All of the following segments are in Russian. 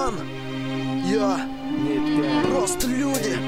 Иван. Я просто люди.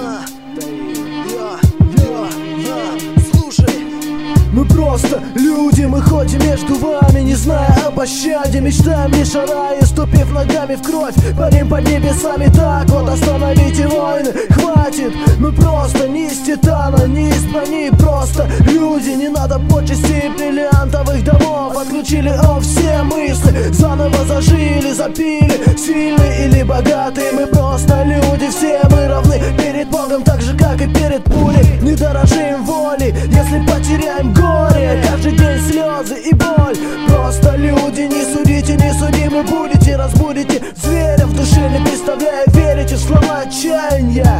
Слушай. Мы просто люди, мы ходим между вами, не зная о пощаде. Мечтаем лишь о рае, ступив ногами в кровь. Парим под небесами, так вот остановите войны. Хватит, мы просто не из титана, не из брони. Просто люди, не надо почестей бриллиантовых домов. Отключили все мысли, заново зажили, запили. Сильные или богатые, мы просто люди. Все мы равны перед Богом, так же как и перед пулей. Не дорожим волей, если потеряем горе. Каждый день слезы и боль. Просто люди, не судите, не судимы будете. Разбудите зверя в душе, не представляя, верите в слова отчаяния.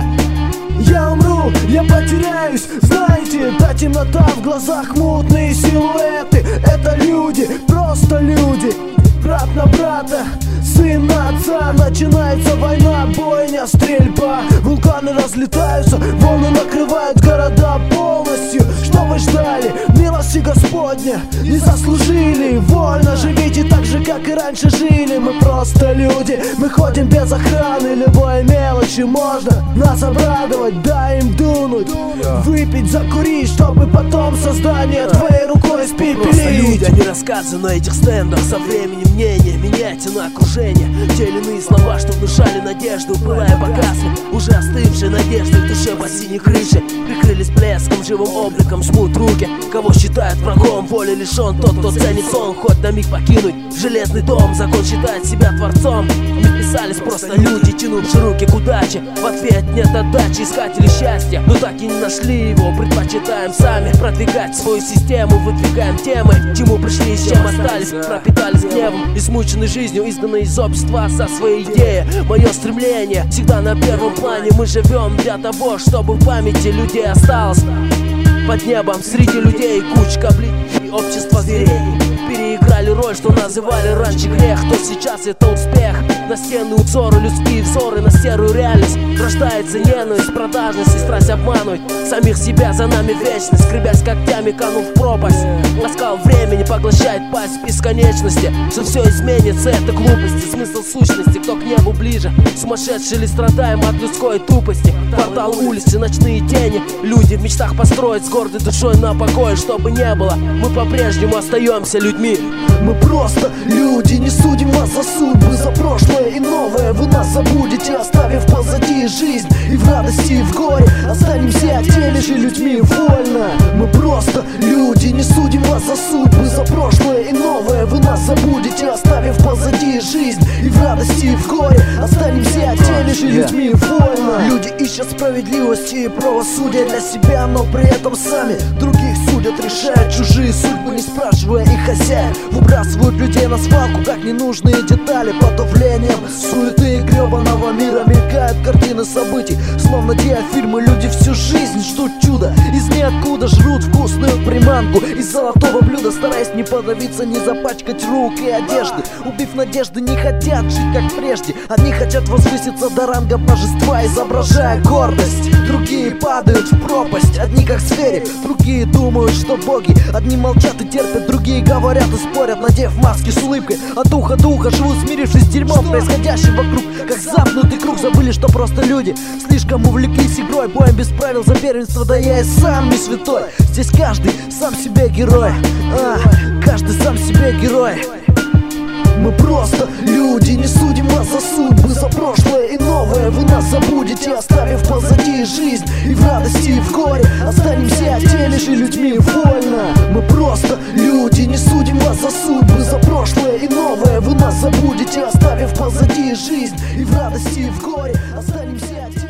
Я умру, я потеряюсь, знаете, та темнота в глазах, мутные силуэты. Это люди, просто люди. Брат на брата, сын на отца. Начинается война, бойня, стрельба. Вулканы разлетаются, волны накрывают города полностью. Что вы ждали? Милости Господня не заслужили. Вольно живите так же, как и раньше жили. Мы просто люди, мы ходим без охраны. Любой мелочи можно нас обрадовать. Дай им дунуть, выпить, закурить, чтобы потом создание твоей рукой испепелить. Просто люди, а не рассказы на этих стендах. Со временем мнение меняйте на окружение. Те или иные слова, что внушали надежду, пылая погасли. Уже остывшие надежды в душе по синей крыше прикрылись блеском, живым обликом жмут руки. Кого считают врагом, воли лишен тот, кто ценит сон. Хоть на миг покинуть железный дом, закон считает себя творцом. Мы писались просто люди, тянувшие руки к удаче. В ответ нет отдачи, искатели счастья, но так и не нашли его. Предпочитаем сами продвигать свою систему, выдвигаем темы, к чему пришли и с чем остались. Пропитались гневом, измучены жизнью, изгнаны из общества за свои идеи. Мое стремление всегда на первом плане. Мы живем для того, чтобы в памяти людей осталось. Под небом среди людей кучка и общество зверей. Переиграли роль, что называли раньше грех, то сейчас это успех. На стены узоры, людские взоры на серую реальность. Рождается ненависть, продажность и страсть обманывать самих себя, за нами вечность. Скребясь когтями, канув в пропасть. Оскал времени поглощает пасть бесконечности. Что все изменится, это глупости, смысл сущности. Кто к небу ближе, сумасшедшие ли страдаем от людской тупости. Квартал улицы, ночные тени. Люди в мечтах построить с гордой душой на покое, чтобы не было. Мы по-прежнему остаемся людьми. Мы просто люди, не судим вас за судьбы, за прошлое и новое. Вы нас забудете, оставив позади жизнь. И в радости, и в горе останемся теми же людьми вольно. Мы просто люди, не судим вас за судьбы, за прошлое и новое. Вы нас забудете, оставив позади жизнь. И в радости, и в горе останемся теми же людьми вольно. Люди ищут справедливости и правосудия для себя, но при этом сами других судят, решают чужие судьбы, не спрашивая их хозяев. Выбрасывают людей на свалку, как ненужные детали. Под давлением суеты и гребаного мира мелькают картины событий, словно диафильмы. Люди всю жизнь ждут чуда, из ниоткуда жрут вкусную приманку из золотого блюда, стараясь не подавиться, не запачкать рук и одежды. Убив надежды, не хотят жить как прежде. Одни хотят возвыситься до ранга божества, изображая гордость. Другие падают в пропасть, одни как звери, другие думают, что боги. Одни молчат и терпят, другие говорят и спорят, надев маски с улыбкой. От уха до уха живут, смирившись с дерьмом происходящим вокруг, как замкнутый круг. Забыли, что просто люди слишком увлеклись игрой, боем без правил за первенство, да я и сам не святой. Здесь каждый сам себе герой, каждый сам себе герой. Мы просто люди, не судим вас за судьбы, за прошлое и новое. Вы нас забудете, оставив позади жизнь. И в радости, и в горе останемся теми же людьми вольно. Мы просто люди, не судим вас за судьбы, за прошлое и новое. Вы нас забудете, оставив позади жизнь. И в радости, и в горе останемся теми.